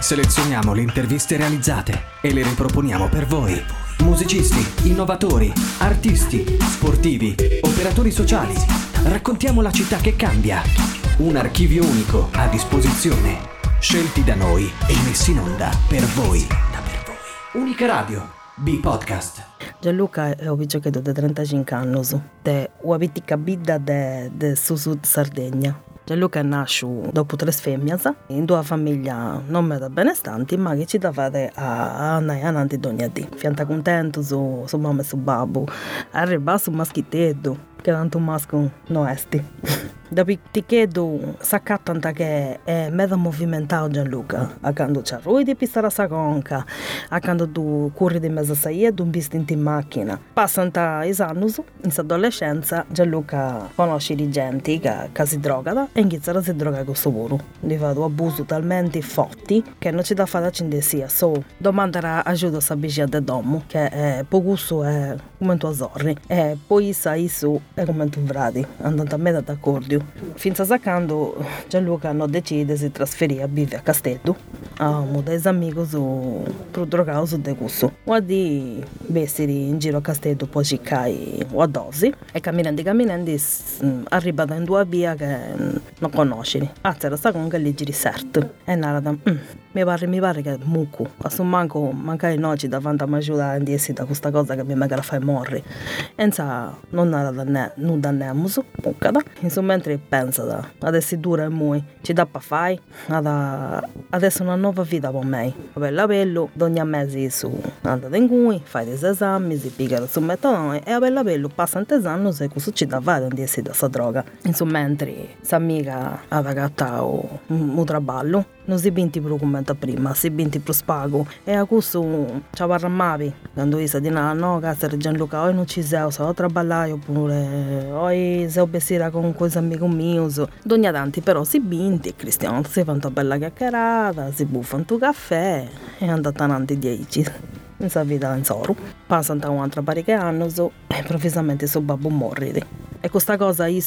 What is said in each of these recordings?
Selezioniamo le interviste realizzate e le riproponiamo per voi. Musicisti, innovatori, artisti, sportivi, operatori sociali. Raccontiamo la città che cambia. Un archivio unico a disposizione. Scelti da noi e messi in onda per voi. Unica radio, B-Podcast. Gianluca è un vecchietto di 35 anni, è una pitica bidda del sud Sardegna. Gianluca è nato dopo 3 femmine in una famiglia non molto benestanti, ma che ci davate a andare avanti ogni giorno. Fianta contento su mamma e su babbo, arriva su maschietetto, che tanto masco non esti. Da picchedo s'accattanta che è mezzo movimentato Gianluca, a quando c'è lui di pistare la conca, a quando tu corri di mezzo a saia un bistinto in macchina. Passano i anni, in adolescenza Gianluca conosce di gente che si drogano e inizia a si drogare con lavoro. Gli fa un abuso talmente forte che non ci da fare da cindesia. So, domandare aiuto a sabiccia del domo, che è poco è come tu azzorri, e poi sai su è come tu vradi, andando a me d'accordo. Finza quando Gianluca hanno deciso di si trasferire a vivere a Castello, a uno dei amici per drogare su de gusto. Guardi essere in giro a Castello, poi ci cai a dosi e camminando arriva in due via che non conosci. C'era sta con che gli giri certo e narrata mi pare che mucco a su mancare noci davanti a me aiutare a dirsi da questa cosa che mi magari fai morri e non narrata non danniamo insomma mentre pensa adesso dura e mui ci dà per fare adesso una nuova vita per me bello ogni mese su andate in cui fai dei esami si piglia su metodone e bello passa un anni e questo ci dà fare a dirsi da questa droga insomma mentre s'amica ha ragattato un traballo non si binti più come prima, si binti più spago e a questo ci parrammavi quando io di no, cazzo Gianluca, oi non ci sei, so traballare oppure oi se obbessira con questi amici miei, dogna tanti però si binti e Cristiano si fa una bella chiacchierata, si buffano tu caffè e è andata avanti 10 in sa vita in soro passano un'altra parecchie anni e improvvisamente suo babbo morre e questa cosa io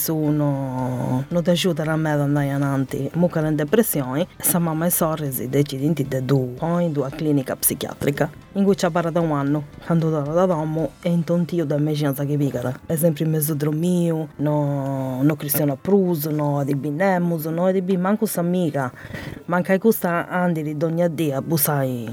non ti aiuta a me ad andare avanti mucca in depressione e sa mamma e sorrisi decidono di in due clinica psichiatrica in cui ci ha parlato un anno quando torno da domo e intontio da emergenza che piccola è sempre in mezzo mio no Cristiano Prus no di binemus no di manco s'amica manca questa andiri ogni dia busai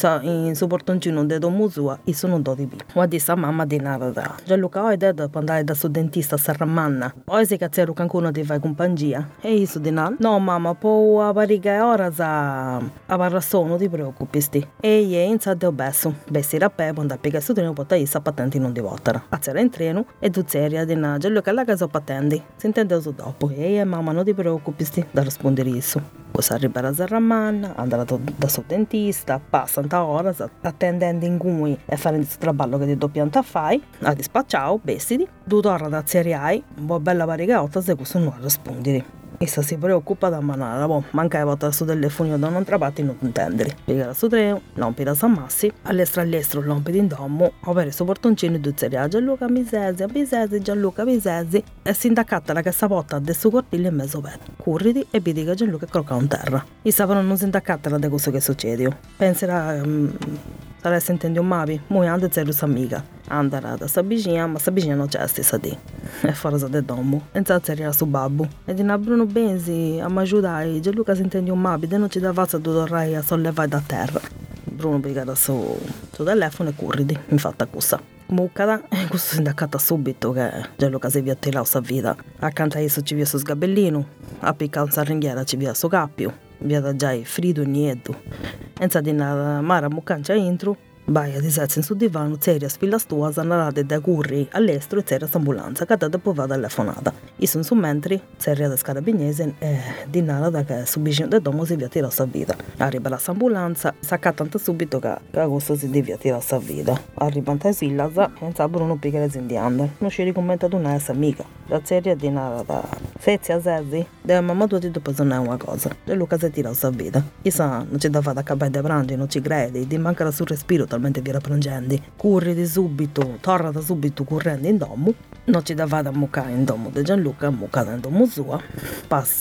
in suo portoncino de domo sua e sono doti bi guardi sa mamma di narada Gianluca ho detto per andare da suo dentista a Sarramanna o se cazzeru qualcuno ti fai compagnia e io su di no mamma po a pariga ora a barrasso non ti preoccupi sti e io in sa de obesso bessi rapè quando piega su treno porta i patenti non di votara azzera in treno e tu seria di na Gianluca alla casa patenti si intende su dopo e mamma non ti preoccupi sti da rispondere isso poi arriva a Sarramanna andrà da suo dentista passa tanta ora attendendo in cui e fare il traballo che ti doppianta fai a dispacciao bestiti 2 ore da seriai un po' bella varigaota se questo non rispondere essa si preoccupa da manare manca a volta su telefonino da non trabatti non intendere piega su treno lompi da San Massi all'estro lompi in domo avere su portoncino di seria Gianluca Misesi Gianluca Misesi e si indaccata la cassapotta del suo cortile in mezzo per curriti e vedi che Gianluca è crocca in terra i sapano non si indaccata da questo che succede penserà saresti intendo un mavi muy ande zero amica andrà da sta vicina ma sta vicina non c'è stessa di e fuori da domo e zazzeria su babbo e di Bruno Benzi a m'aiutare Gianluca si intende un mavi e non ci dava a dorai a sollevare da terra Bruno piega da suo telefono e curriti infatti accusa muccata e questo si indaccata subito che Gianluca si via tirare la vita accanto a esso ci via su sgabellino a piccare una ringhiera ci via su cappio via da già frido e niente e sa di una mara muccancia intro vai a disezza in su divano seria sfila stua sanarate da curri all'estero e seria ambulanza che dopo va telefonata io sono su mentri seria da Scarabignese e di nada che su vicino del domo si via tira sa vita arriva la ambulanza sacca tanto subito che questo si devia tira sa vita arriva in Sillaza e sa Bruno Pigre zindiando non ci ricommenta una essa amica la seria di nada sezzi a sezzi deve mamma tua ti dopo non è una cosa e Luca si tira sa vita io sa non ci da fare da capire da prangi non ci credi ti manca sul respiro talmente via prangendo curri di subito torna da subito correndo in domo non ci da fare da muccare in domo di Gianluca muccare in domo sua passa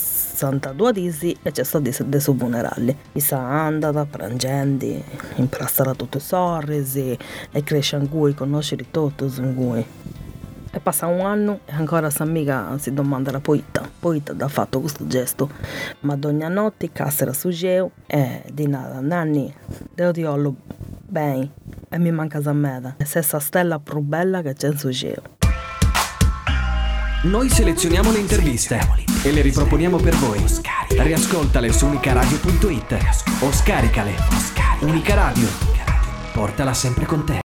62 disi e c'è stato di su funerali. I sa andata, prangendi, imprastare tutti i sorrisi e cresce in cui, conoscere tutti in cui. E passa un anno e ancora sa amica si domanda la poeta da fatto questo gesto. Ma ogni notte cassera su geo e di nada, nanni, devo dirlo bene e mi manca a me. E se sta stella più bella che c'è in su geo. Noi selezioniamo le interviste e le riproponiamo per voi. Riascoltale su unicaradio.it o scaricale. Unica Radio. Portala sempre con te.